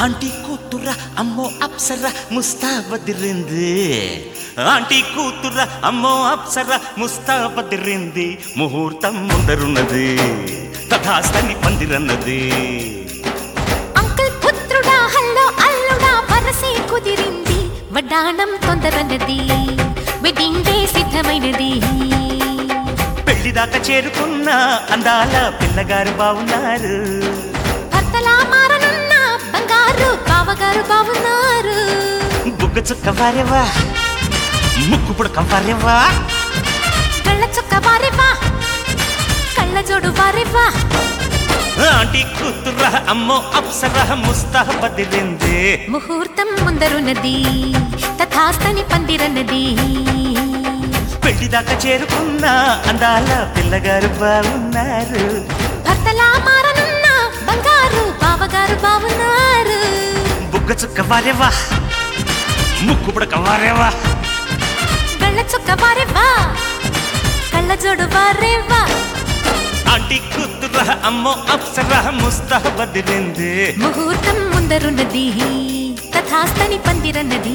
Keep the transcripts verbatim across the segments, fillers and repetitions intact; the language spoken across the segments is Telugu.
ఆంటీ కూతుర అమ్మో అప్సర ముస్తాబదిరింది ఆంటీ కూతుర అమ్మో అప్సర ముస్తాబదిరింది ముహూర్తం ముందరున్నది తథాస్తని పందిరన్నది అంకుల్ పుత్రుడా హల్లో అల్లుడా వరసే కుదిరింది వడ్డాణం తొందరన్నది వెడ్డింగ్ డే సిద్ధమైనది పెళ్లిదాకా చేరుకున్న అందాల పిల్లగారు బావున్నారు భర్తలా మారనున్న బంగారు బావగారు బావున్నారు బుగ్గ చుక్క వారేవా ముక్కు పుడక వారేవా కళ్ళ చుక్క వారేవా కళ్ళ జోడు వారేవా ఆంటీ కూతుర అమ్మో అప్సర ముస్తాబదిరింది ముహూర్తం ముందరున్నది తథాస్తని పందిరన్నది పెళ్లిదాకా చేరుకున్న అందాల పిల్లగారు బావున్నారు భర్తలా మారనున్న బంగారు బావగారు బావున్నారు బుగ్గ చుక్క వారేవా ముక్కు పుడక వారేవా కళ్ళ చుక్క వారేవా కళ్ళ జోడు వారేవా ఆంటీ కూతుర అమ్మో అప్సర ముస్తాబదిరింది ముహూర్తం ముందరున్నది తథాస్తని పందిరన్నది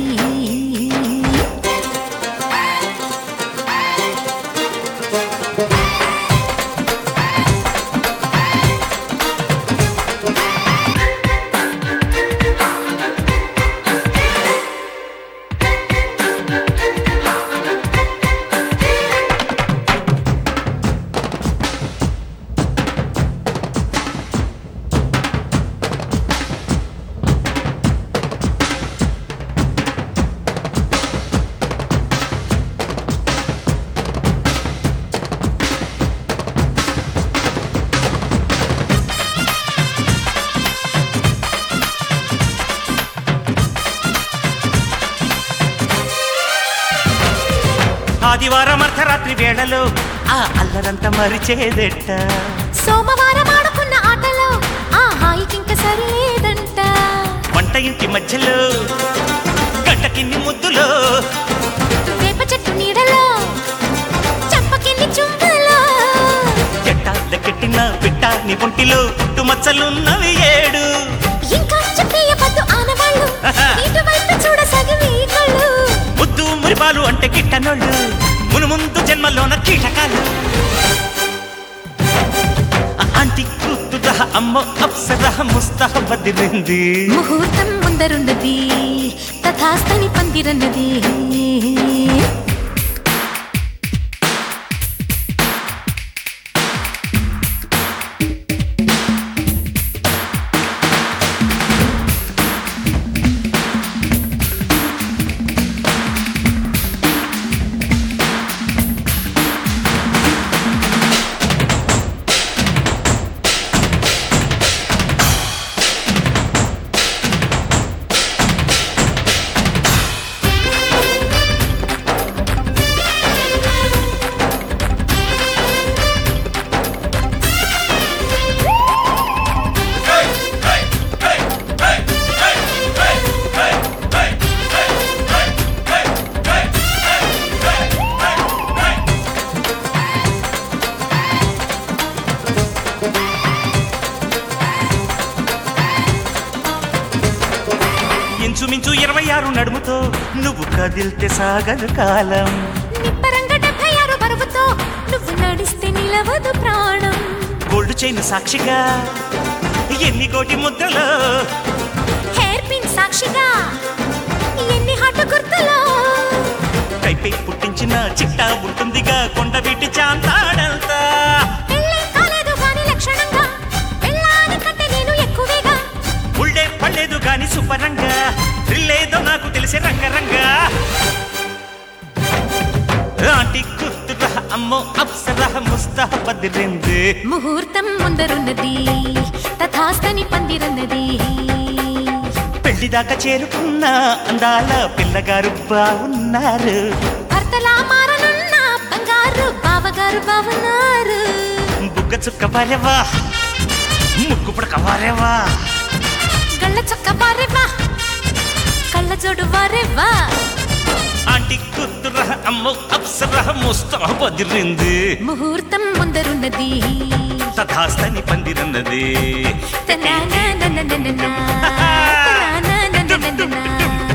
ఆదివారం అర్ధరాత్రి వేళలో ఆ అల్లరంతా మరిచేదెట్ట సోమవారం ఆడుకున్న ఆటలో ఆ హాయికింక సరిలేదంట వంట ఇంటి మధ్యలో గంటకిన్ని ముద్దులో వేప చెట్టు నీడలో చంపకిన్ని చుంబలో ఎట్టాల కెట్టిన పిట్ట నీ ఒంటిలో పుట్టు మచ్చలున్నవి ఏడు ఇంకా చెప్పేయవద్దు ఆనవాళ్ళు ఇటువైపు చూడ సగవి కళ్ళు ముద్దు మురిపాలు అంటే కిట్టనోళ్ళు మును ముందు జన్మలోన కీటకాలు ఆంటీ కూతుర అమ్మో అప్సర ముస్తాబదిరింది ముహూర్తం ముందరున్నది తథాస్తని పందిరన్నది ఇంచుమించు ఇరవై ఆరు నడుముతో నువ్వు కదిల్తే సాగదు కాలం నిప్పరంగ డెబ్బై ఆరు బరువుతో నువ్వు నడిస్తే నిలవదు ప్రాణం గోల్డ్ చైన్ సాక్షిగా ఎన్ని కోటి ముద్రలో హెయిర్ పిన్ సాక్షిగా ఎన్ని హాటు గుర్తులో కైపై పుట్టించిన చిట్టా ఉంటుందిగా కొండ వీటి చాంతాడంతా పెళ్ళై కాలేదు గాని లక్షణంగా పెళ్ళాని కంటే నేను ఎక్కువేగా ఉళ్ళే పడలేదు గాని సుపరంగా థ్రిల్లేదో నాకు తెలిసే రంగరంగా ఆంటీ కూతుర అమ్మో అప్సర ముస్తాబదిరింది ముహూర్తం ముందరున్నది తథాస్తని పందిరన్నది పెళ్లిదాకా చేరుకున్న అందాల పిల్లగారు బావున్నారు భర్తలా మారనున్న బంగారు బావగారు బావున్నారు బుగ్గ చుక్క వారేవా ముక్కు పుడక వారేవా గళ్ళ చొక్క వారేవా కళ్ళ జోడు వారేవా ఆంటీ కూతుర అమ్మో అప్సర ముస్తాబదిరింది ముహూర్తం ముందరున్నది తథాస్తని పందిరన్నది తన తందనా